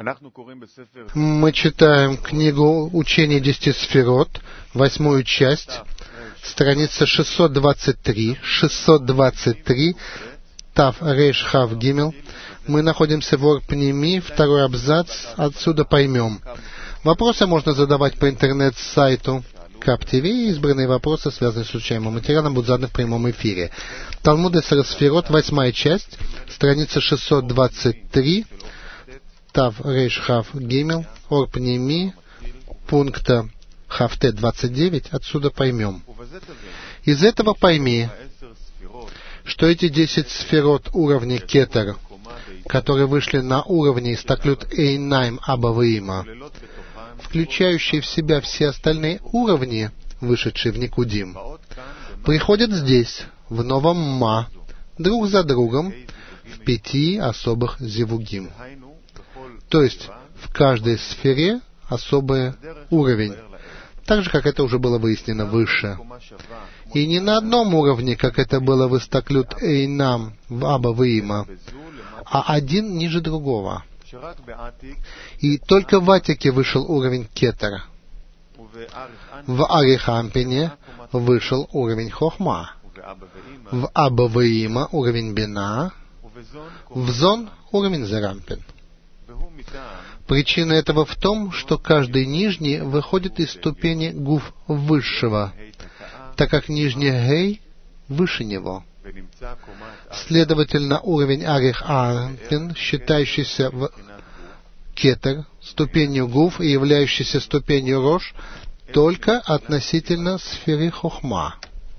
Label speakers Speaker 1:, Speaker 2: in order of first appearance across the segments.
Speaker 1: Мы читаем книгу «Учение 10 сферот», 8 часть, страница 623, 623, Тав Рейш Хав Гимел. Мы находимся в Ор-Пними, второй абзац, отсюда поймем. Вопросы можно задавать по интернет-сайту КАП ТВ, и избранные вопросы, связанные с изучаемым материалом, будут заданы в прямом эфире. Талмуд Эсер Сферот, 8 часть, страница 623, Тав Рейш Хав Гимел, Ор-Пними, пункта Хавте 29, отсюда поймем. Из этого пойми, что эти 10 сферот уровня Кетер, которые вышли на уровне Истаклют Эйнайм Абаваима, включающие в себя все остальные уровни, вышедшие в Никудим, приходят здесь, в новом Ма, друг за другом, в 5 особых зивугим. То есть, в каждой сфере особый уровень, так же, как это уже было выяснено выше. И не на одном уровне, как это было в Истаклют Эйнам в Абаваима, а один ниже другого. И только в Атике вышел уровень Кетера. В Арихампине вышел уровень Хохма. В Абаваима уровень Бина. В Зон уровень Зерампин. Причина этого в том, что каждый нижний выходит из ступени Гуф высшего, так как нижний Гей выше него. Следовательно, уровень Арих Ампин, считающийся в Кетер ступенью Гуф и являющийся ступенью Рош, только относительно сферы Хохма.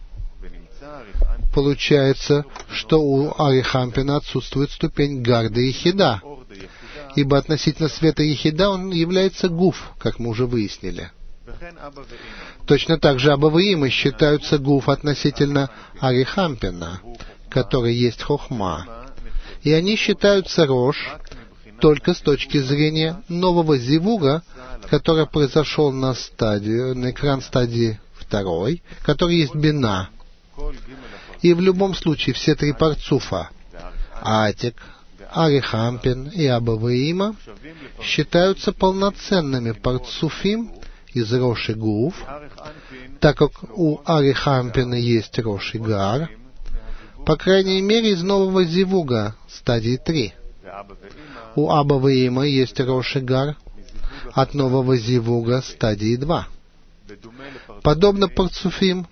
Speaker 1: Получается, что у Арихампина отсутствует ступень Гарда и Хида, ибо относительно света Ехида он является Гуф, как мы уже выяснили. Точно так же Абаваимы считаются Гуф относительно Арихампина, который есть Хохма, и они считаются Рош только с точки зрения нового зивуга, который произошел на экран стадии 2, который есть Бина. И в любом случае все 3 парцуфа Атик, Арихампин и Абаваима считаются полноценными парцуфим из Рош и Гуф, так как у Арихампина есть Рош и Гар, по крайней мере из нового зивуга стадии 3. У Абаваима есть Рош и Гар от нового зивуга стадии 2. Подобно парцуфим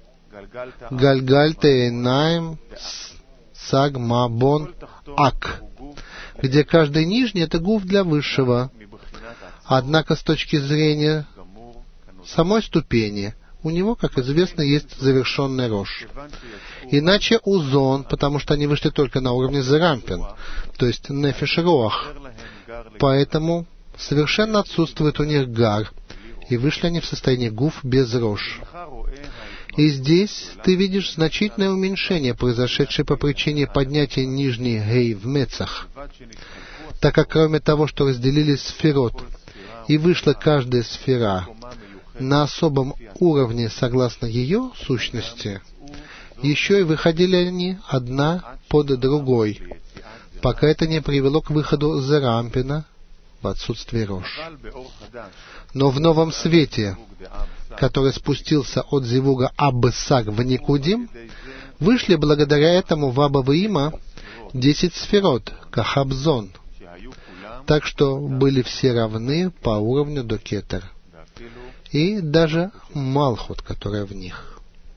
Speaker 1: Гальгаль Тейнаим Саг Мабон Ак, где каждый нижний — это гуф для высшего. Однако с точки зрения самой ступени, у него, как известно, есть завершенный Рош. Иначе у Зон, потому что они вышли только на уровне Зерампин, то есть Нефеш Роах. Поэтому совершенно отсутствует у них Гар, и вышли они в состоянии Гуф без Рош. И здесь ты видишь значительное уменьшение, произошедшее по причине поднятия нижней Гей в Мецах, так как кроме того, что разделились сферот, и вышла каждая сфера на особом уровне согласно ее сущности, еще и выходили они одна под другой, пока это не привело к выходу Зерампина в отсутствие Рош. Но в новом свете, который спустился от зивуга Аббесаг в Никудим, вышли благодаря этому в Абаваима 10 сферот, Кахабзон, так что были все равны по уровню до Кетер, и даже Малхут, которая в них.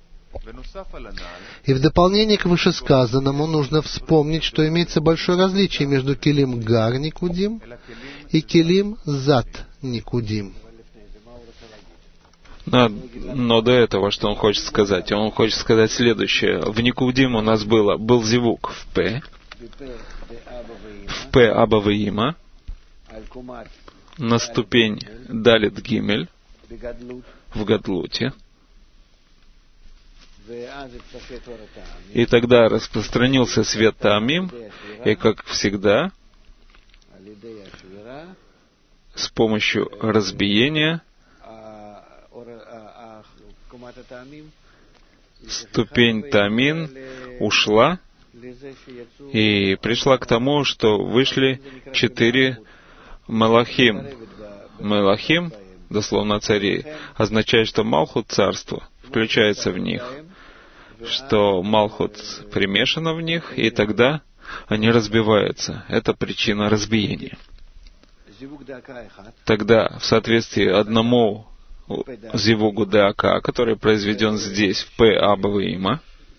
Speaker 1: И в дополнение к вышесказанному нужно вспомнить, что имеется большое различие между Келим Гар Никудим и Келим Зат Никудим.
Speaker 2: Но до этого, что он хочет сказать? Он хочет сказать следующее. В Никудим у нас был зивук в П Абаваима, на ступень Далит Гимель в Гадлуте, и тогда распространился свет Таамим, и, как всегда, с помощью разбиения ступень Таамин ушла и пришла к тому, что вышли 4 Малахим, дословно цари, означает, что Малхут царство включается в них, что Малхут примешано в них, и тогда они разбиваются. Это причина разбиения. Тогда, в соответствии одному зивугу ДАК, который произведен здесь, в П. Абаваима,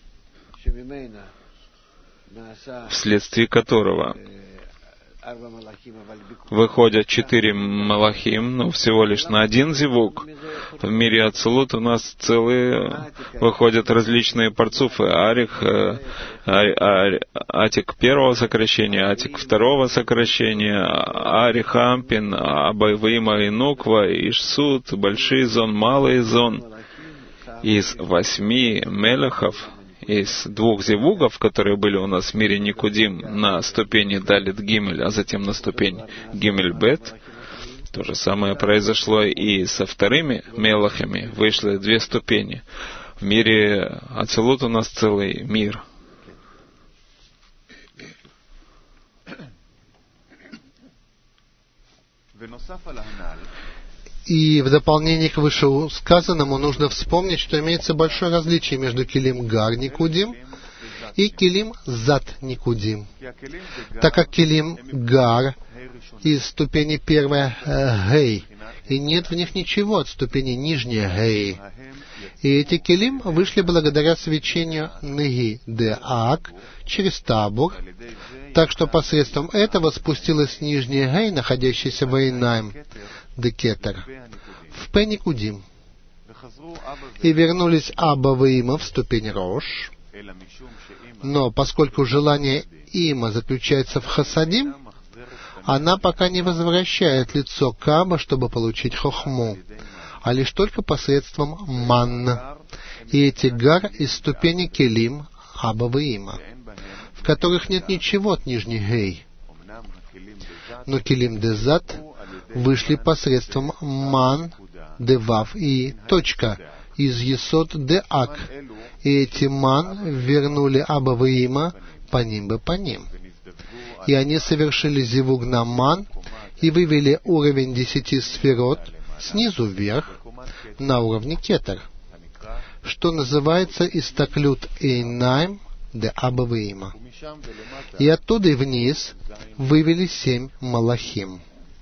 Speaker 2: вследствие которого выходят 4 малахим, но всего лишь на один зивуг. В мире Ацилут у нас целые выходят различные парцуфы. Арих, Атик первого сокращения, Атик второго сокращения, Арих Ампин, Абайвима и Нуква, Ишсут, большой зон, малый зон. Из 8 мелехов, из 2 зивугов, которые были у нас в мире Никудим на ступени Далит Гимель, а затем на ступень Гимель Бет, то же самое произошло и со вторыми мелахами. Вышло 2 ступени. В мире Ацилут у нас целый мир.
Speaker 1: И в дополнение к вышесказанному нужно вспомнить, что имеется большое различие между Келим Гар Никудим и Келим Зат Никудим. Так как Келим Гар из ступени 1 Гей, и нет в них ничего от ступени нижней Гей. И эти Келим вышли благодаря свечению Неги Деак через Табур, так что посредством этого спустилась нижняя Гей, находящаяся в Эйнаим, Декетер, в П. Никудим, и вернулись Абаваима в ступень Рош, но поскольку желание Има заключается в Хасадим, она пока не возвращает лицо Каба, чтобы получить Хохму, а лишь только посредством Ман. И эти Гар из ступени Келим Абаваима, в которых нет ничего от нижней Гей. Но Келим Дезат вышли посредством Ман, Девав и точка из Есод Деак. И эти Ман вернули Абаваима паним бы паним. И они совершили зивуг на Ман и вывели уровень 10 сферот снизу вверх на уровне Кетер, что называется Истаклют Эйнаим де Абаваима. И оттуда и вниз вывели 7 малахим.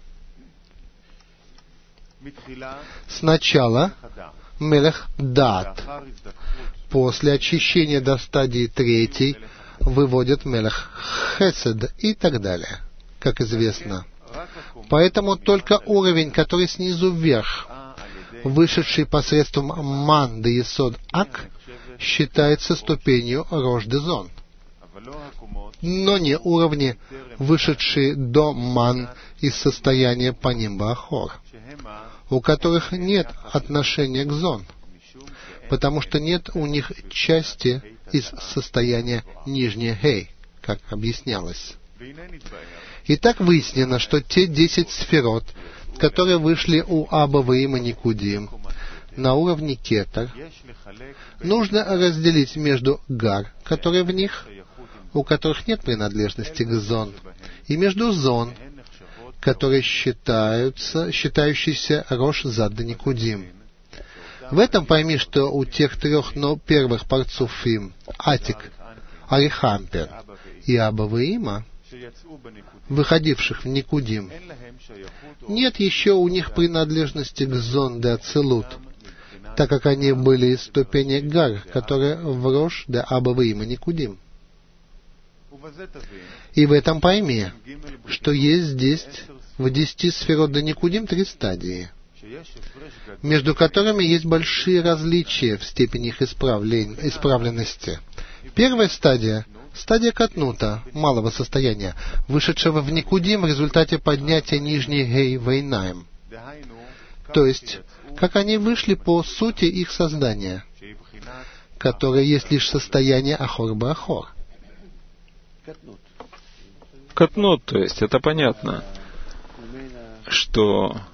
Speaker 1: Сначала Мелех Дат, после очищения до стадии 3 выводят Мелех Хесед и так далее, как известно. Поэтому только уровень, который снизу вверх, вышедший посредством Ман де Есод Ак, считается ступенью Рош де Зон, но не уровни, вышедшие до Ман из состояния Паним Баахор, у которых нет отношения к Зон, потому что нет у них части из состояния нижней Гей, как объяснялось. Итак, выяснено, что те 10 сферот, которые вышли у Абаваима Никудим на уровне Кетер, нужно разделить между Гар, которые в них, у которых нет принадлежности к Зон, и между Зон, которые считающиеся Рош Зад Никудим. В этом пойми, что у тех 3 первых парцуфим, Атик, Арихампер и Абаваима, выходивших в Никудим, нет еще у них принадлежности к Зон де Ацилут, так как они были из ступени Гар, которая в Рош де Абаваима Никудим. И в этом пойми, что есть здесь в 10 сферот де Никудим 3 стадии, между которыми есть большие различия в степени их исправленности. Первая стадия — стадия Катнута, малого состояния, вышедшего в Никудим в результате поднятия нижней Гей Вейнаем. То есть, как они вышли по сути их создания, которое есть лишь состояние Ахор-Баахор.
Speaker 2: Катнут, то есть, это понятно, что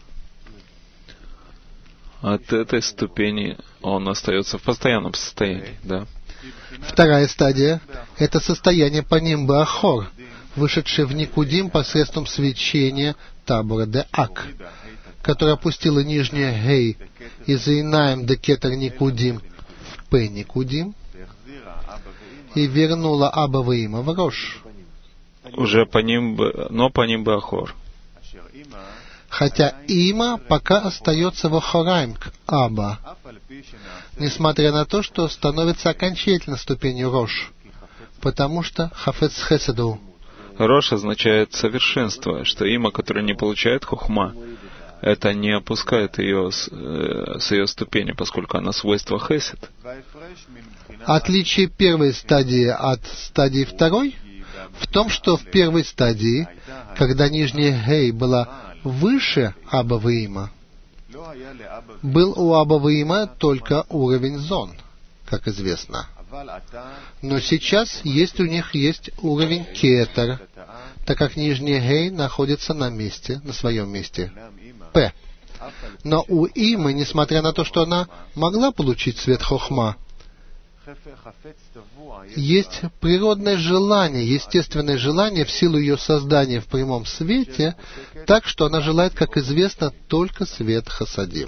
Speaker 2: от этой ступени он остается в постоянном состоянии, да?
Speaker 1: Вторая стадия — это состояние Паним Баахор, вышедшей в Никудим посредством свечения Табора де Ак, которая опустила нижнее Гей из Инаем де Кетер Никудим в П Никудим и вернула Аба Ваима в Рош.
Speaker 2: Уже по ним Бахор.
Speaker 1: Хотя Има пока остается в Охорайм к Аба, несмотря на то, что становится окончательно ступенью Рош, потому что Хафец Хеседу.
Speaker 2: Рош означает совершенство, что Има, которая не получает хохма, это не опускает ее с ее ступени, поскольку она свойство Хесед.
Speaker 1: Отличие первой стадии от стадии второй в том, что в первой стадии, когда нижняя Гей была выше Аба Ваима, был у Аба Ваима только уровень зон, как известно. Но сейчас у них есть уровень Кетер, так как нижняя Гей находится на своем месте, П. Но у Имы, несмотря на то, что она могла получить свет Хохма, есть природное желание, естественное желание в силу ее создания в прямом свете, так что она желает, как известно, только свет Хасадим.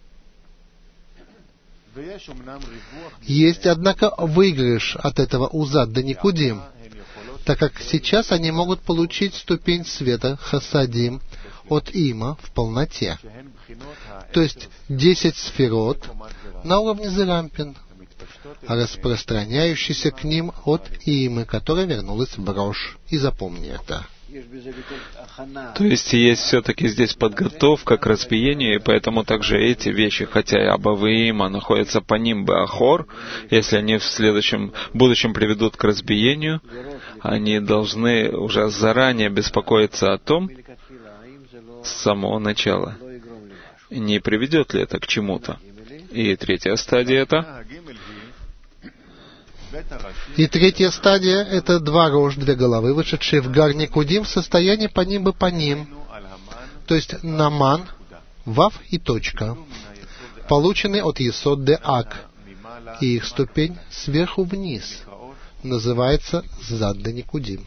Speaker 1: Есть, однако, выигрыш от этого Узад до Никудим, так как сейчас они могут получить ступень света Хасадим от Има в полноте, то есть 10 сферот на уровне Зерампин, распространяющийся к ним от Имы, которая вернулась в Рош. И запомни это.
Speaker 2: То есть все-таки здесь подготовка к разбиению, и поэтому также эти вещи, хотя и Аба Ваима находятся по ним Бахор, если они в будущем приведут к разбиению, они должны уже заранее беспокоиться о том, с самого начала, не приведет ли это к чему-то. И третья стадия это...
Speaker 1: И третья стадия — это 2 рож, 2 головы, вышедшие в Гар Никудим в состоянии по ним, то есть наман, вав и точка, полученные от Есод де Ак, и их ступень сверху вниз называется Зад де Никудим.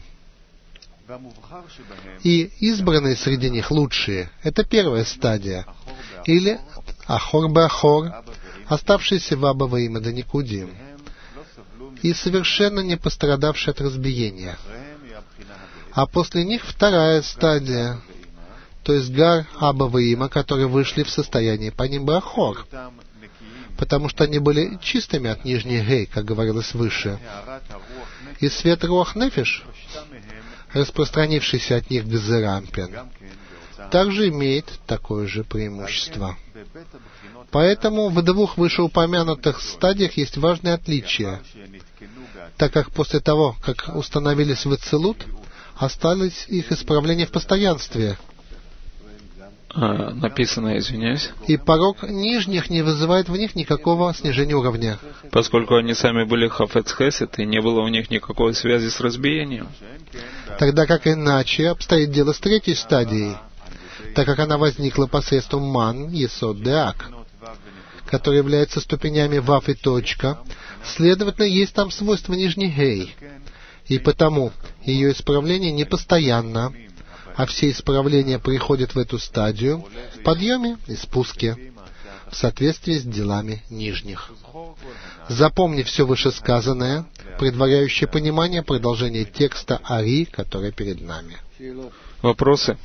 Speaker 1: И избранные среди них лучшие — это первая стадия, или Ахор Бахор, оставшиеся в Аба Ваима де Никудим, и совершенно не пострадавшие от разбиения. А после них вторая стадия, то есть Гар Аба Ваима, которые вышли в состояние по ним Бахор, потому что они были чистыми от нижней Гей, как говорилось выше. И свет Руах Нефиш, распространившийся от них к Зерампин, также имеет такое же преимущество. Поэтому в 2 вышеупомянутых стадиях есть важные отличия, так как после того, как установились в Ацилут, осталось их исправление в постоянстве.
Speaker 2: Написано, извиняюсь.
Speaker 1: И порог нижних не вызывает в них никакого снижения уровня.
Speaker 2: Поскольку они сами были Хафец Хесед, и не было у них никакой связи с разбиением.
Speaker 1: Тогда как иначе обстоит дело с третьей стадией, так как она возникла посредством Ман, Есод де Ак, которые являются ступенями Вав и точка, следовательно, есть там свойство нижней Гей, и потому ее исправление не постоянно, а все исправления приходят в эту стадию в подъеме и спуске, в соответствии с делами нижних. Запомни все вышесказанное, предваряющее понимание продолжения текста Ари, который перед нами.
Speaker 2: Вопросы?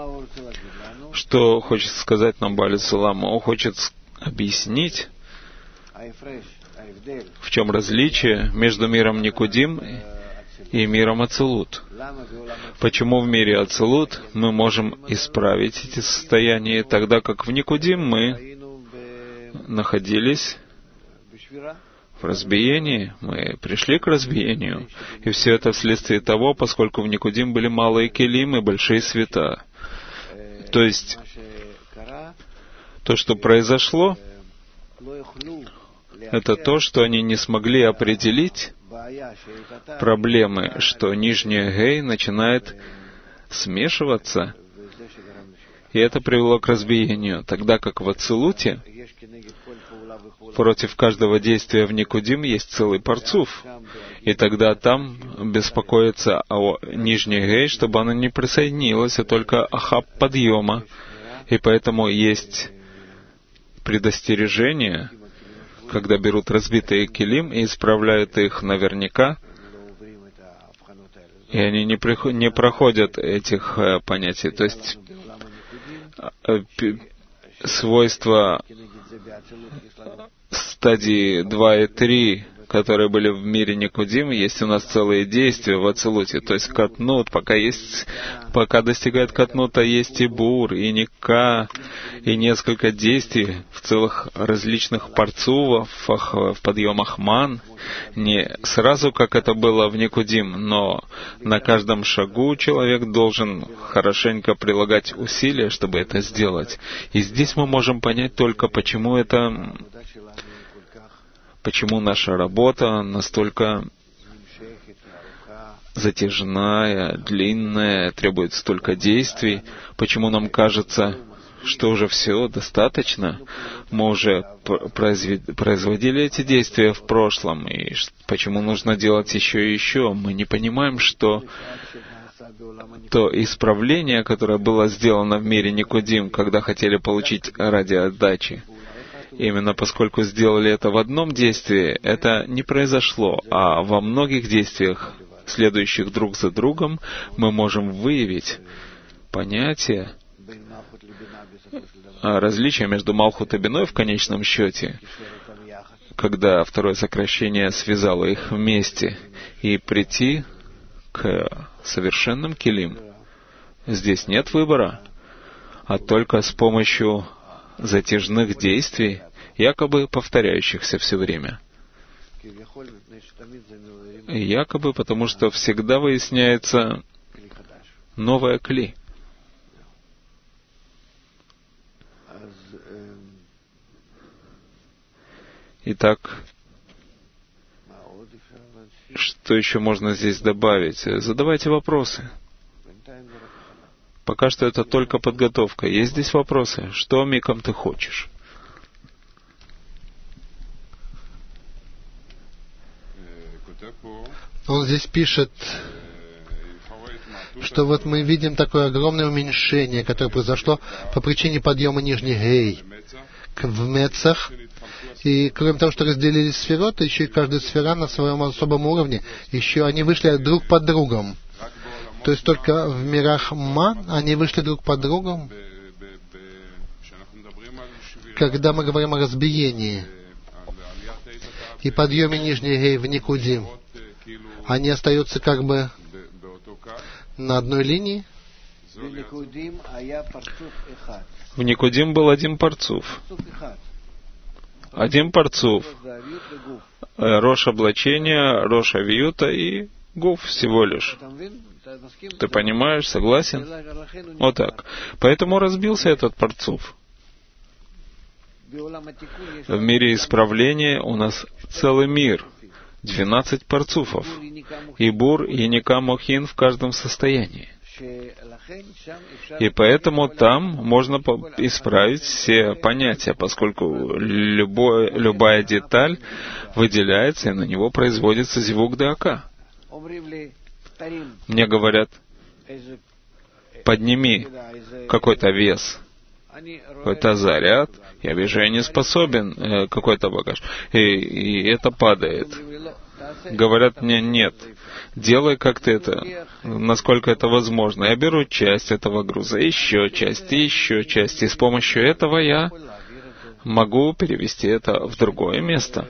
Speaker 2: Что хочет сказать нам Бааль Цулам? Он хочет объяснить, в чем различие между миром Никудим и миром Ацилут. Почему в мире Ацилут мы можем исправить эти состояния, тогда как в Никудим мы находились в разбиении, мы пришли к разбиению. И все это вследствие того, поскольку в Никудим были малые келим и большие света. То есть, то, что произошло, это то, что они не смогли определить проблемы, что нижняя Гей начинает смешиваться, и это привело к разбиению. Тогда как в Ацилуте против каждого действия в Никудим есть целый парцуф, И тогда там беспокоится о нижней гей, чтобы она не присоединилась, а только ахаб подъема. И поэтому есть предостережение, когда берут разбитые килим и исправляют их наверняка, и они не проходят этих понятий. То есть свойства стадии 2 и 3, которые были в мире Никудим, есть у нас целые действия в Ацилуте. То есть катнут, пока достигает катнута, есть и бур, и ника, и несколько действий в целых различных парцувах, в подъемах ман. Не сразу, как это было в Никудим, но на каждом шагу человек должен хорошенько прилагать усилия, чтобы это сделать. И здесь мы можем понять только, почему наша работа настолько затяжная, длинная, требует столько действий, почему нам кажется, что уже все достаточно. Мы уже производили эти действия в прошлом, и почему нужно делать еще и еще. Мы не понимаем, что то исправление, которое было сделано в мире Никудим, когда хотели получить ради отдачи, именно поскольку сделали это в одном действии, это не произошло, а во многих действиях, следующих друг за другом, мы можем выявить понятие различия между Малхут и Биной в конечном счете, когда второе сокращение связало их вместе, и прийти к совершенным килим. Здесь нет выбора, а только с помощью затяжных действий, якобы повторяющихся все время. Якобы потому, что всегда выясняется новая кли. Итак, что еще можно здесь добавить? Задавайте вопросы. Пока что это только подготовка. Есть здесь вопросы? Что, Микам, ты хочешь?
Speaker 1: Он здесь пишет, что вот мы видим такое огромное уменьшение, которое произошло по причине подъема нижних гей в Мецах. И кроме того, что разделились сфероты, еще и каждая сфера на своем особом уровне, еще они вышли друг под другом. То есть только в мирах Ман они вышли друг под другом. Когда мы говорим о разбиении и подъеме нижней гей в Никудим, они остаются как бы на одной линии.
Speaker 2: В Никудим был один парцуф. Один парцуф. Рош облачения, рош авиюта и гуф всего лишь. Ты понимаешь, согласен? Вот так. Поэтому разбился этот парцуф. В мире исправления у нас целый мир. 12 парцуфов. И бур, и ника мохин в каждом состоянии. И поэтому там можно исправить все понятия, поскольку любая деталь выделяется, и на него производится зивук дака. Мне говорят, подними какой-то вес, какой-то заряд, я вижу, я не способен какой-то багаж, и это падает. Говорят мне, нет, делай как-то это, насколько это возможно. Я беру часть этого груза, еще часть, и с помощью этого я могу перевести это в другое место.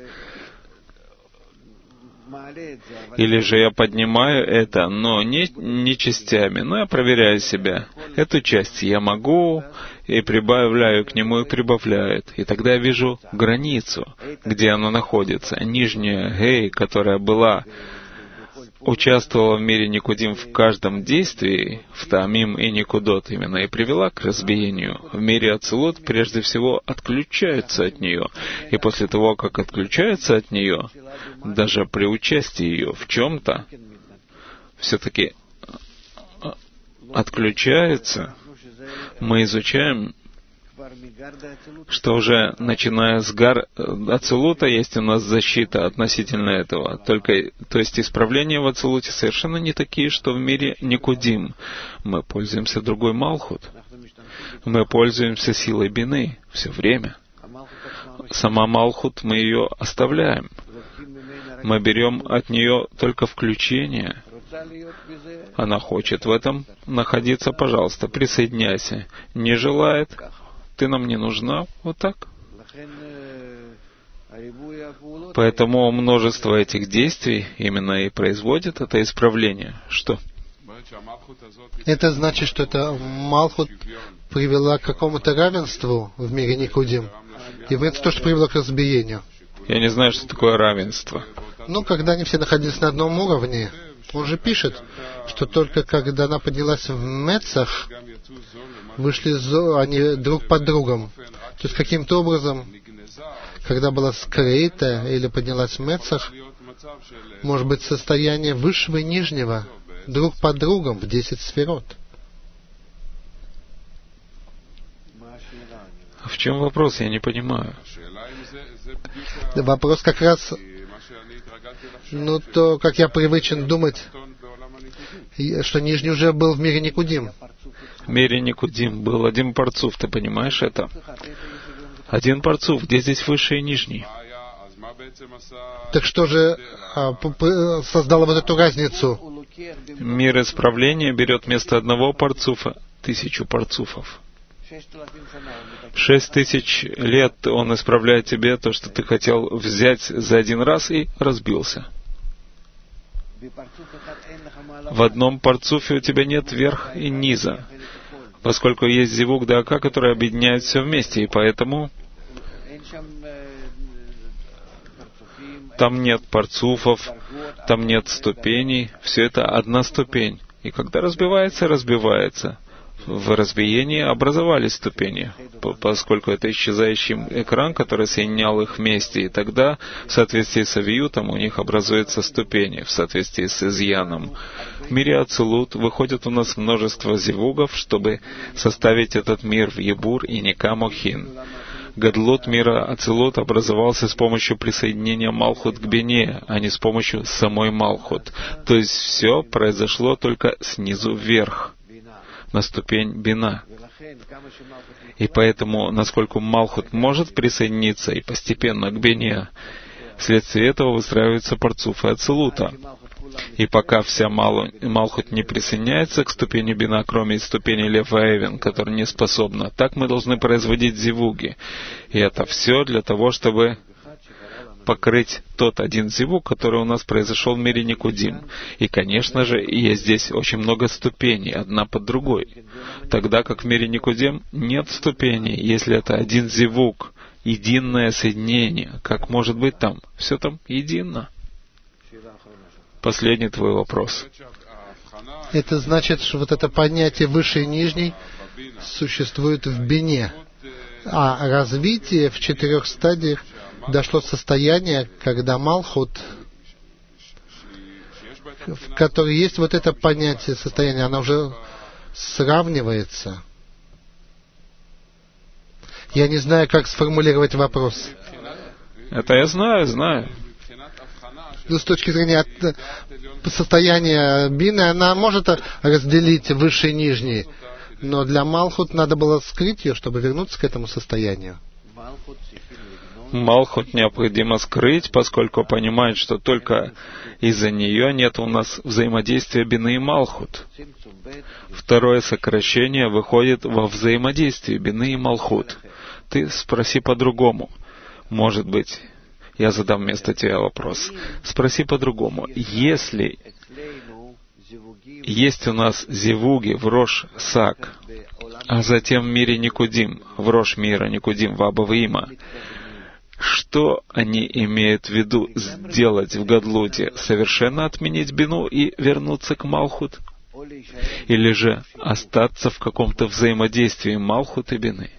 Speaker 2: Или же я поднимаю это, но не частями, но я проверяю себя. Эту часть я могу, и прибавляю к нему, и прибавляет. И тогда я вижу границу, где она находится. Нижняя гей, которая участвовала в мире Никудим в каждом действии, в Таамим и Никудот именно, и привела к разбиению. В мире Ацилут прежде всего отключаются от нее. И после того, как отключаются от нее, даже при участии ее в чем-то, все-таки отключаются, мы изучаем, что уже начиная с Ацилута есть у нас защита относительно этого. То есть исправления в Ацилуте совершенно не такие, что в мире Никудим. Мы пользуемся другой Малхут. Мы пользуемся силой бины все время. Сама Малхут, мы ее оставляем. Мы берем от нее только включение. Она хочет в этом находиться, пожалуйста, присоединяйся. Не желает, ты нам не нужна, вот так. Поэтому множество этих действий именно и производит это исправление. Что?
Speaker 1: Это значит, что это Малхут привела к какому-то равенству в мире Никудим. И это то, что привело к разбиению.
Speaker 2: Я не знаю, что такое равенство.
Speaker 1: Когда они все находились на одном уровне, он же пишет, что только когда она поднялась в Мецах, вышли они друг под другом. То есть каким-то образом, когда была скрыта или поднялась в Мецах, может быть состояние высшего и нижнего друг под другом в 10 сферот.
Speaker 2: В чем вопрос? Я не понимаю.
Speaker 1: Вопрос как раз, то, как я привычен думать, что нижний уже был в мире Никудим.
Speaker 2: В мире Никудим был один парцуф, ты понимаешь это? Один парцуф, где здесь высший и нижний?
Speaker 1: Так что же создало вот эту разницу?
Speaker 2: Мир исправления берет вместо одного парцуфа 1000 парцуфов. 6000 лет он исправляет тебе то, что ты хотел взять за один раз и разбился. В одном парцуфе у тебя нет верх и низа, поскольку есть зивук дака, который объединяет все вместе, и поэтому там нет парцуфов, там нет ступеней, все это одна ступень. И когда разбивается. В разбиении образовались ступени, поскольку это исчезающий экран, который соединял их вместе, и тогда, в соответствии с авиютом, у них образуются ступени, в соответствии с изъяном. В мире Ацилут выходит у нас множество зивугов, чтобы составить этот мир в Ебур и Никамохин. Гадлут мира Ацилут образовался с помощью присоединения Малхут к Бине, а не с помощью самой Малхут. То есть все произошло только снизу вверх, на ступень Бина. И поэтому, насколько Малхут может присоединиться и постепенно к Бине, вследствие этого выстраиваются парцуфы Ацилута. И пока вся Малхут не присоединяется к ступени Бина, кроме ступени Лев и Эвен, которая не способна, так мы должны производить зивуги. И это все для того, чтобы покрыть тот один зивук, который у нас произошел в мире Никудим. И, конечно же, есть здесь очень много ступеней, одна под другой. Тогда как в мире Никудим нет ступеней, если это один зивук, единое соединение. Как может быть там? Все там едино. Последний твой вопрос.
Speaker 1: Это значит, что вот это понятие высший и нижний существует в Бине. А развитие в 4 стадиях дошло состояние, когда Малхут, в которой есть вот это понятие состояния, она уже сравнивается. Я не знаю, как сформулировать вопрос.
Speaker 2: Это я знаю.
Speaker 1: С точки зрения состояния Бины, она может разделить высший и нижний, но для Малхут надо было скрыть ее, чтобы вернуться к этому состоянию.
Speaker 2: Малхут необходимо скрыть, поскольку понимает, что только из-за нее нет у нас взаимодействия Бины и Малхут. Второе сокращение выходит во взаимодействие Бины и Малхут. Ты спроси по-другому. Может быть, я задам вместо тебя вопрос. Спроси по-другому. Если есть у нас зивуги в Рош Сак, а затем в мире Никудим, в Рош мира Никудим, в Абавима, что они имеют в виду сделать в Гадлуте? Совершенно отменить Бину и вернуться к Малхут? Или же остаться в каком-то взаимодействии Малхут и Бины?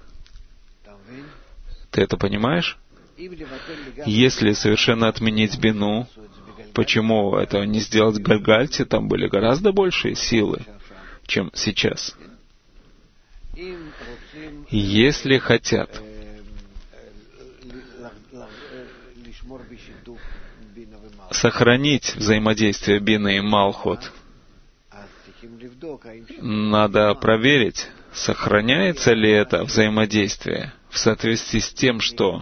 Speaker 2: Ты это понимаешь? Если совершенно отменить Бину, почему этого не сделать в Гальгальте? Там были гораздо большие силы, чем сейчас. Если хотят сохранить взаимодействие Бина и Малхут, надо проверить, сохраняется ли это взаимодействие в соответствии с тем, что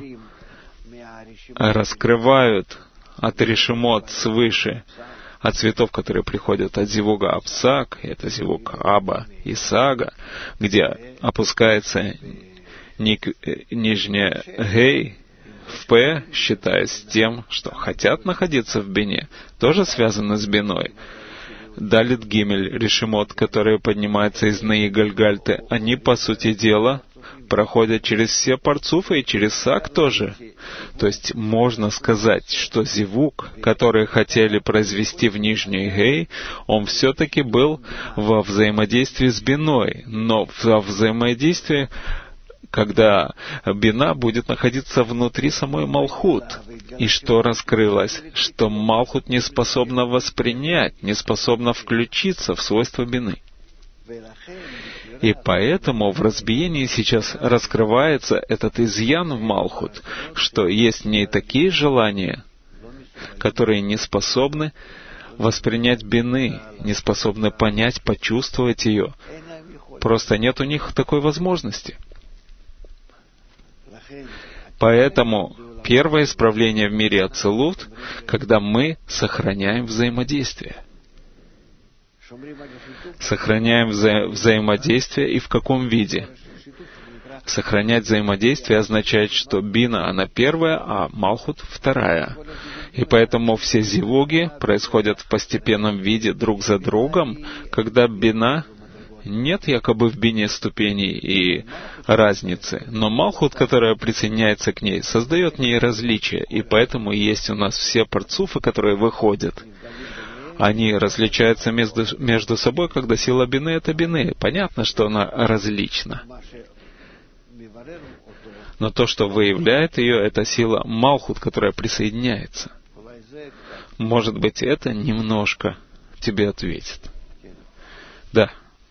Speaker 2: раскрывают от решемот свыше, от цветов, которые приходят от зивуга Апсак, это зивуг Аба и Сага, где опускается нижняя Гей в П, считаясь тем, что хотят находиться в Бине, тоже связано с Биной. Далит Гимель, решемот, которые поднимаются из Наи Гальгальты, они, по сути дела, проходят через все парцуфы и через Сак тоже. То есть можно сказать, что зивук, который хотели произвести в нижней Гей, он все-таки был во взаимодействии с Биной, но во взаимодействии, когда Бина будет находиться внутри самой Малхут. И что раскрылось? Что Малхут не способна воспринять, не способна включиться в свойства Бины. И поэтому в разбиении сейчас раскрывается этот изъян в Малхут, что есть в ней такие желания, которые не способны воспринять Бины, не способны понять, почувствовать ее. Просто нет у них такой возможности. Поэтому первое исправление в мире Ацилут, когда мы сохраняем взаимодействие. Сохраняем взаимодействие и в каком виде? Сохранять взаимодействие означает, что Бина, она первая, а Малхут вторая. И поэтому все зивуги происходят в постепенном виде друг за другом, когда Бина... Нет якобы в Бине ступеней и разницы, но Малхут, которая присоединяется к ней, создает в ней различия, и поэтому есть у нас все парцуфы, которые выходят. Они различаются между собой, когда сила Бины — это Бины. Понятно, что она различна. Но то, что выявляет ее, это сила Малхут, которая присоединяется. Может быть, это немножко тебе ответит. Да.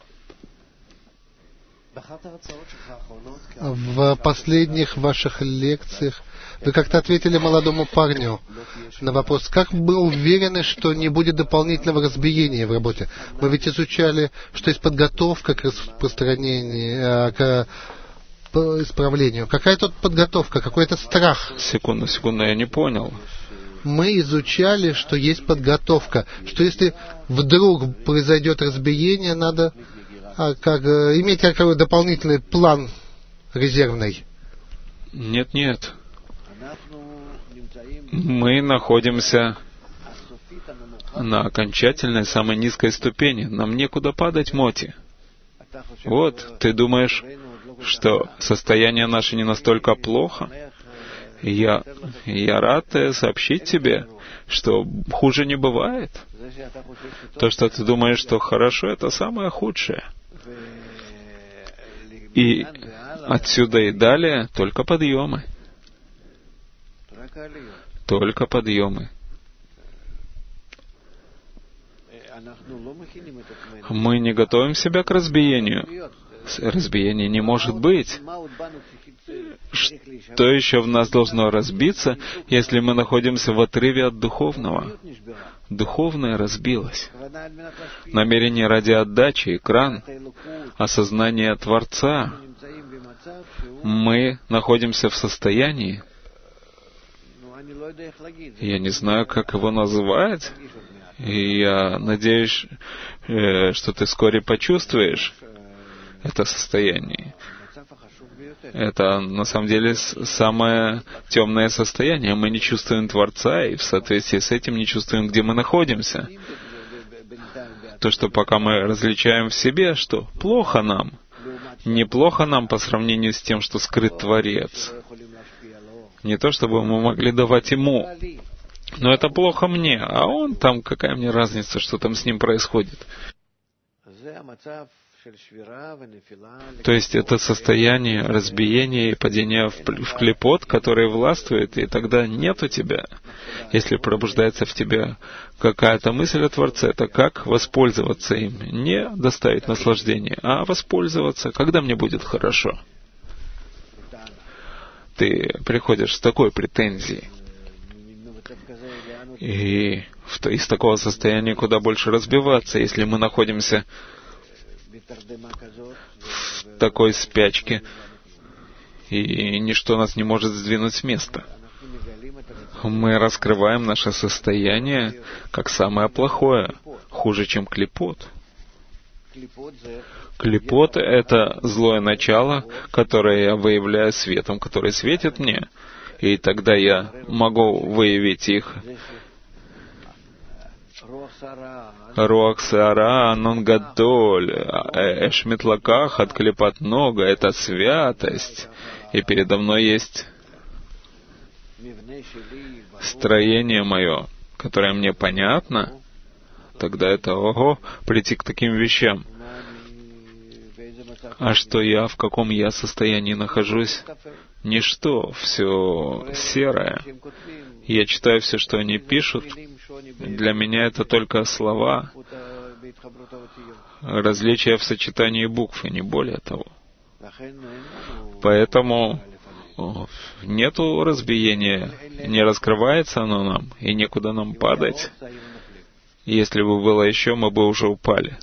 Speaker 1: В последних ваших лекциях вы как-то ответили молодому парню на вопрос, как вы уверены, что не будет дополнительного разбиения в работе? Мы ведь изучали, что есть подготовка к распространению, к исправлению. Какая тут подготовка, какой-то страх?
Speaker 2: Секунду, я не понял.
Speaker 1: Мы изучали, что есть подготовка, что если вдруг произойдет разбиение, надо иметь какой-то дополнительный план резервный.
Speaker 2: Нет. Мы находимся на окончательной, самой низкой ступени. Нам некуда падать, Моти. Вот, ты думаешь, что состояние наше не настолько плохо? Я рад сообщить тебе, что хуже не бывает. То, что ты думаешь, что хорошо, это самое худшее. И отсюда и далее только подъемы. Только подъемы. Мы не готовим себя к разбиению. Разбиения не может быть. Что еще в нас должно разбиться, если мы находимся в отрыве от духовного? Духовное разбилось. Намерение ради отдачи, экран, осознание Творца. Мы находимся в состоянии, я не знаю, как его называть, и я надеюсь, что ты вскоре почувствуешь это состояние. Это, на самом деле, самое темное состояние. Мы не чувствуем Творца, и в соответствии с этим не чувствуем, где мы находимся. То, что пока мы различаем в себе, что плохо нам. Неплохо нам по сравнению с тем, что скрыт Творец. Не то, чтобы мы могли давать Ему. Но это плохо мне, а Он там, какая мне разница, что там с Ним происходит. То есть это состояние разбиения и падения в клипот, которое властвует, и тогда нет у тебя. Если пробуждается в тебе какая-то мысль о Творце, это как воспользоваться им? Не доставить наслаждение, а воспользоваться, когда мне будет хорошо. Ты приходишь с такой претензией. И из такого состояния куда больше разбиваться, если мы находимся в такой спячке, и ничто нас не может сдвинуть с места. Мы раскрываем наше состояние как самое плохое, хуже, чем клипот. Клипот — это злое начало, которое я выявляю светом, который светит мне. И тогда я могу выявить их. Руах сара, анон гадоль, эшмитлаках, от клипот много, это святость. И передо мной есть строение мое, которое мне понятно, тогда это, ого, прийти к таким вещам. А что я, в каком я состоянии нахожусь? Ничто, все серое. Я читаю все, что они пишут. Для меня это только слова, различия в сочетании букв, и не более того. Поэтому нету разбиения, не раскрывается оно нам, и некуда нам падать. Если бы было еще, мы бы уже упали.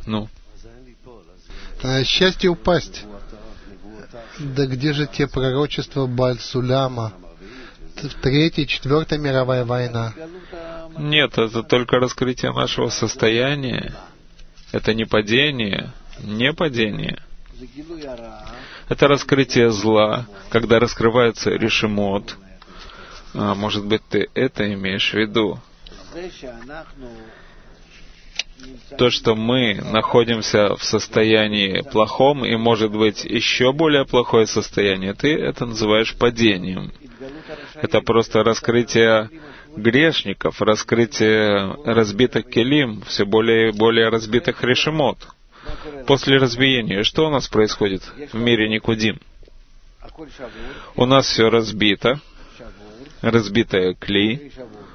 Speaker 1: Счастье упасть. Да где же те пророчества Бааль-Суляма? Третья, Четвертая мировая война.
Speaker 2: Нет, это только раскрытие нашего состояния. Это не падение, не падение. Это раскрытие зла, когда раскрывается решимот. Может быть, ты это имеешь в виду? То, что мы находимся в состоянии плохом, и может быть еще более плохое состояние, ты это называешь падением. Это просто раскрытие грешников, раскрытие разбитых келим, все более и более разбитых решимот. После разбиения, что у нас происходит в мире Никудим? У нас все разбито, разбитое кли,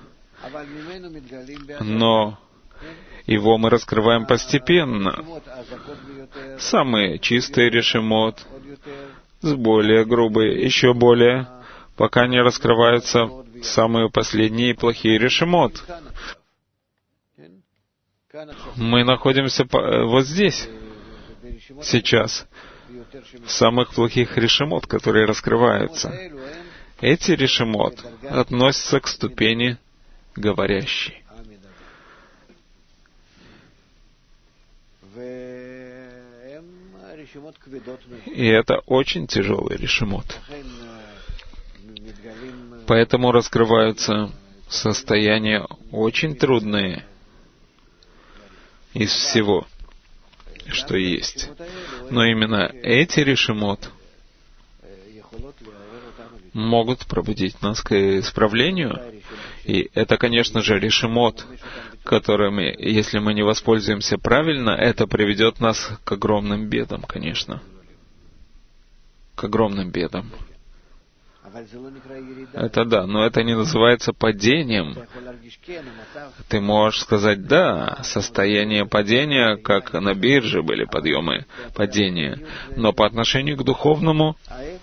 Speaker 2: но его мы раскрываем постепенно. Самые чистые решимот, с более грубые, еще более, пока не раскрываются самые последние плохие решимот. Мы находимся вот здесь, сейчас, в самых плохих решимот, которые раскрываются. Эти решимот относятся к ступени говорящей. И это очень тяжелый решимот. Поэтому раскрываются состояния очень трудные из всего, что есть. Но именно эти решимот могут пробудить нас к исправлению. И это, конечно же, решимот, которыми, если мы не воспользуемся правильно, это приведет нас к огромным бедам, конечно. К огромным бедам. Это да, но это не называется падением. Ты можешь сказать, да, состояние падения, как на бирже были подъемы, падения. Но по отношению к духовному,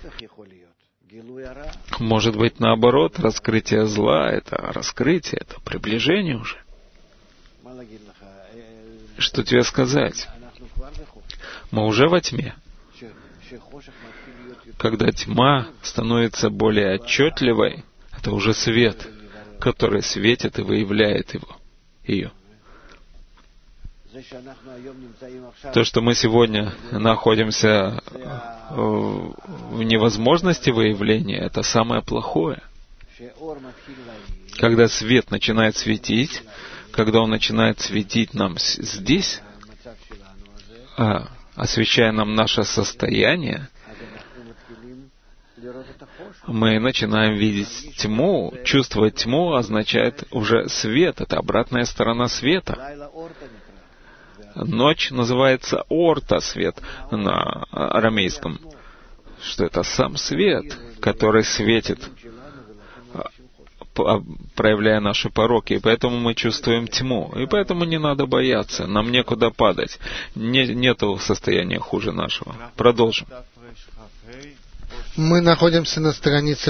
Speaker 2: может быть, наоборот, раскрытие зла — это раскрытие, это приближение уже. Что тебе сказать? Мы уже во тьме. Когда тьма становится более отчетливой, это уже свет, который светит и выявляет ее. То, что мы сегодня находимся в невозможности выявления, это самое плохое. Когда свет начинает светить, когда он начинает светить нам здесь, освещая нам наше состояние, мы начинаем видеть тьму. Чувствовать тьму означает уже свет. Это обратная сторона света. Ночь называется орта, свет на арамейском, что это сам свет, который светит, проявляя наши пороки, и поэтому мы чувствуем тьму, и поэтому не надо бояться, нам некуда падать, нету состояния хуже нашего. Продолжим.
Speaker 1: Мы находимся на странице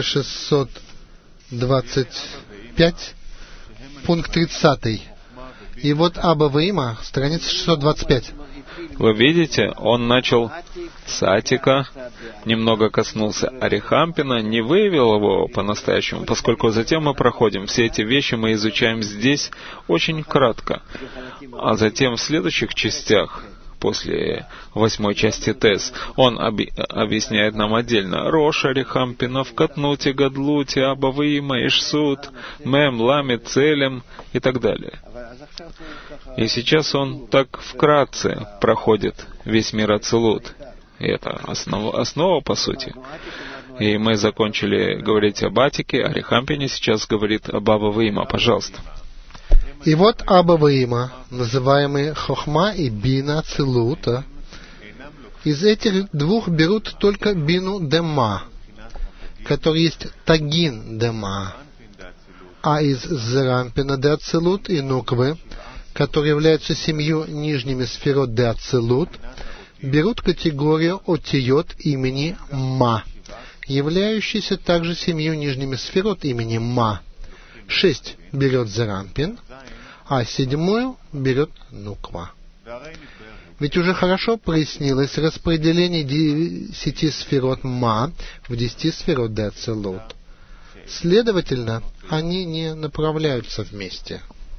Speaker 1: 625, пункт 30. И вот Аба Ваима, страница 625.
Speaker 2: Вы видите, он начал с Атика, немного коснулся Арихампина, не выявил его по-настоящему, поскольку затем мы проходим. Все эти вещи мы изучаем здесь очень кратко. А затем в следующих частях, после 8 части Тес, он объясняет нам отдельно Рош Арихампина, в Катнуте, Гадлуте, Аба Ваима, Ишсут, Мем, Ламит, Целем и так далее. И сейчас он так вкратце проходит весь мир Ацилут. И это основа по сути. И мы закончили говорить об Атике, Арихампине, сейчас говорит об Аба Ваима. Пожалуйста.
Speaker 1: И вот Аба Ваима, называемый Хохма и Бина Ацилута, из этих двух берут только Бину Дема, который есть Тагин Дема, а из Зерампина де Ацилут и Нуквы, которые являются 7 нижними сферот де Ацилут, берут категорию отиот имени Ма, являющейся также 7 нижними сферот имени Ма. 6 берет Зерампин, а 7 берет Нуква. Ведь уже хорошо прояснилось распределение 10 сферот Ма в 10 сферот де Ацилут. Следовательно, они не направляются вместе.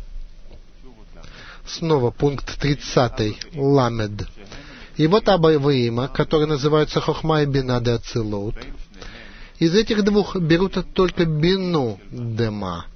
Speaker 1: Снова пункт 30, Ламед. И вот Аба Ваима, которые называются Хохма и Бина де Ацилут, из этих двух берут только Бину Дема.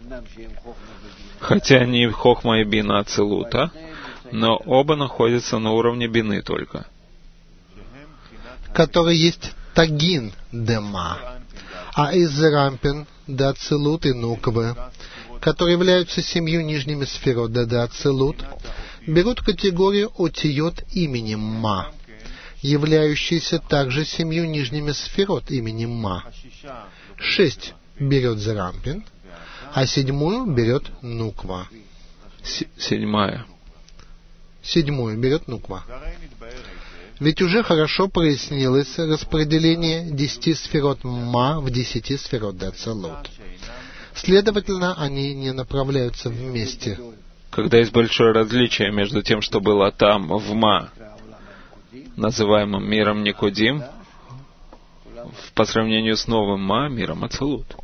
Speaker 2: Хотя они Хохма и Бина Ацилута, но оба находятся на уровне Бины только.
Speaker 1: Который есть Тагин Дема. А из Рампин де Ацилут и Нуквы, которые являются 7 нижними сферот де Ацилут, берут категорию отиот именем Ма, являющейся также 7 нижними сферот именем Ма. 6 берет Зерампин, а 7 берет Нуква.
Speaker 2: 7
Speaker 1: берет Нуква. Ведь уже хорошо прояснилось распределение 10 сферот Ма в 10 сферот де Ацилут. Следовательно, они не направляются вместе.
Speaker 2: Когда есть большое различие между тем, что было там, в Ма, называемым миром Никудим, по сравнению с новым Ма, миром Ацилут.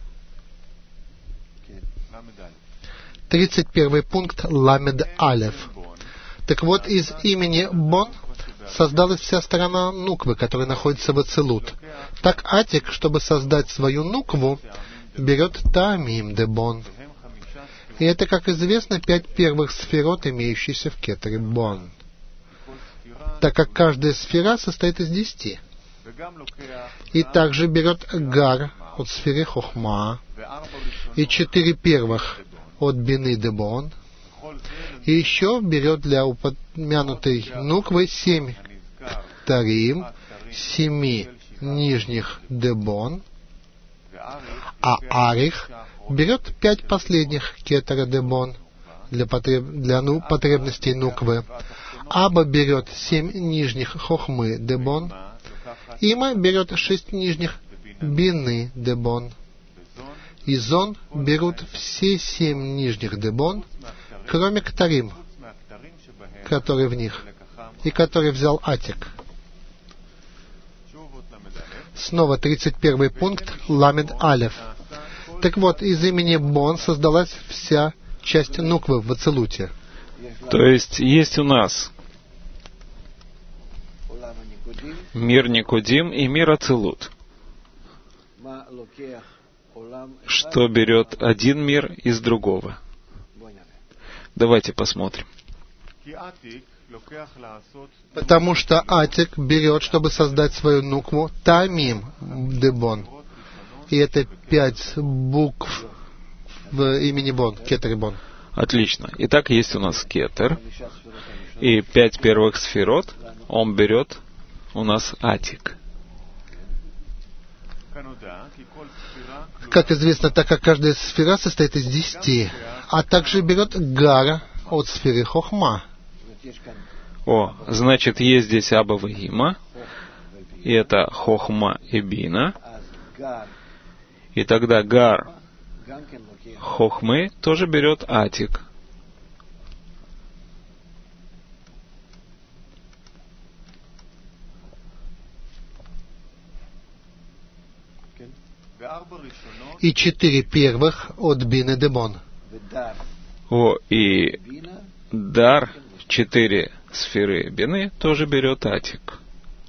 Speaker 1: 31 пункт Ламед Алеф. Так вот, из имени Бон создалась вся сторона Нуквы, которая находится в Ацилут. Так Атик, чтобы создать свою Нукву, берет Таамим де Бон. И это, как известно, 5 первых сферот, имеющиеся в Кетере Бон. Так как каждая сфера состоит из 10. И также берет Гар от сферы Хохма, и 4 первых от Бины де Бон, и еще берет для упомянутой Нуквы 7 Ктарим, 7 нижних Дебон, а Арих берет 5 последних Кетера Дебон для потребностей Нуквы. Аба берет 7 нижних Хохмы Дебон, Има берет 6 нижних Бины Дебон. И Зон берут все 7 нижних Дебон, кроме Ктарим, который в них, и который взял Атик. Снова 31 пункт Ламед Алеф. Так вот, из имени Бон создалась вся часть Нуквы в Ацилуте.
Speaker 2: То есть у нас мир Никудим и мир Ацилут. Что берет один мир из другого? Давайте посмотрим.
Speaker 1: Потому что Атик берет, чтобы создать свою Нукву, Таамим Дебон. И это 5 букв в имени Бон, Кетер и Бон.
Speaker 2: Отлично. Итак, есть у нас Кетер. И 5 первых сферот он берет у нас атик.
Speaker 1: Как известно, так как каждая сфера состоит из 10, а также берет гара от сферы хохма.
Speaker 2: О, значит, есть здесь Аба Ваима, и это хохма и бина, и тогда гар хохмы тоже берет атик.
Speaker 1: И 4 первых от бины дебон.
Speaker 2: О, и дар 4 сферы бины тоже берет атик.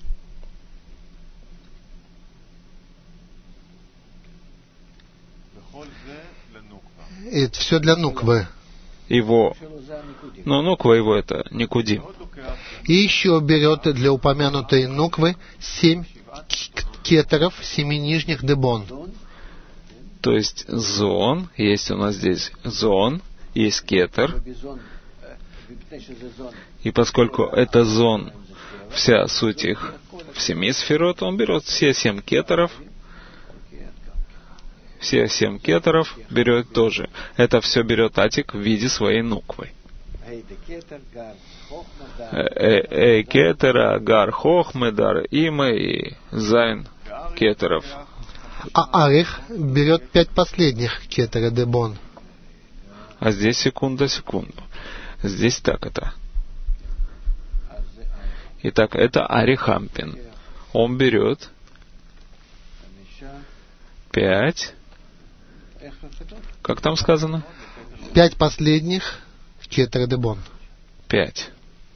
Speaker 1: И это все для нуквы.
Speaker 2: Его, но нуква его это никудим.
Speaker 1: И еще берет для упомянутой нуквы 7 кетеров, 7 нижних дебон.
Speaker 2: То есть зон, есть у нас здесь зон, есть кетер. И поскольку это зон, вся суть их в 7 сферот, он берет все 7 кетеров, все 7 кетеров берет тоже. Это все берет атик в виде своей нуквы. Кетера, гар хохмы, дар имы и зайн кетеров.
Speaker 1: А арих берет 5 последних кетера дебон.
Speaker 2: А здесь секунду. Здесь так это. Итак, это арихампин. Он берет 5. Как там сказано?
Speaker 1: 5 последних кетера дебон.
Speaker 2: 5.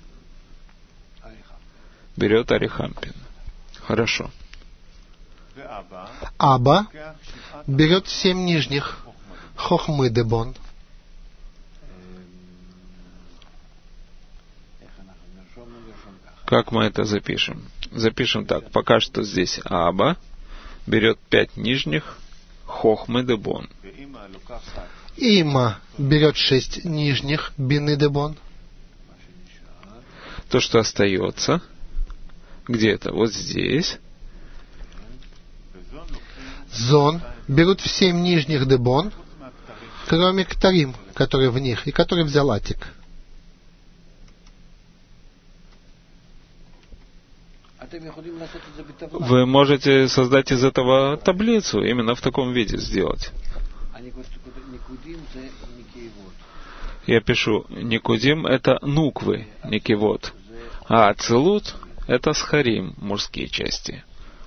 Speaker 2: Берет арихампин. Хорошо.
Speaker 1: Аба берет 7 нижних хохмы дебон.
Speaker 2: Как мы это запишем? Запишем так. Пока что здесь Аба берет 5 нижних хохмы дебон.
Speaker 1: Има берет 6 нижних бины дебон.
Speaker 2: То, что остается, где это? Вот здесь.
Speaker 1: Зон берут в 7 нижних дебон, кроме ктарим, который в них, и который взял атик.
Speaker 2: Вы можете создать из этого таблицу, именно в таком виде сделать. Я пишу, никудим — это нуквы, никивот, а ацилут — это схарим, мужские части.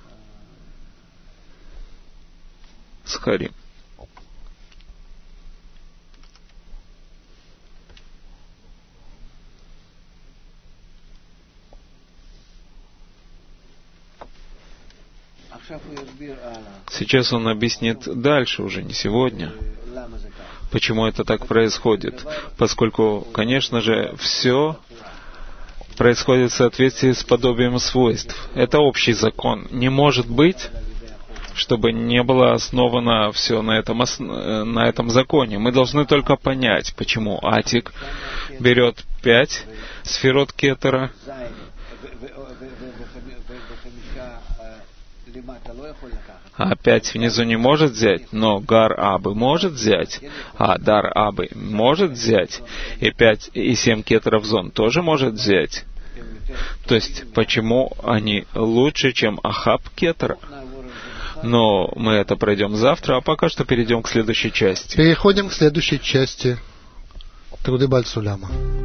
Speaker 2: Схарим. Сейчас он объяснит дальше, уже не сегодня, почему это так происходит. Поскольку, конечно же, все происходит в соответствии с подобием свойств. Это общий закон. Не может быть, чтобы не было основано все на этом законе. Мы должны только понять, почему атик берет 5 сферот кетера, а 5 внизу не может взять, но гар Абы может взять, а дар Абы может взять, и 5 и 7 кетеров зон тоже может взять. То есть, почему они лучше, чем Ахаб кетера? Но мы это пройдем завтра, а пока что перейдем к следующей части.
Speaker 1: Переходим к следующей части Труды Бальсуляма.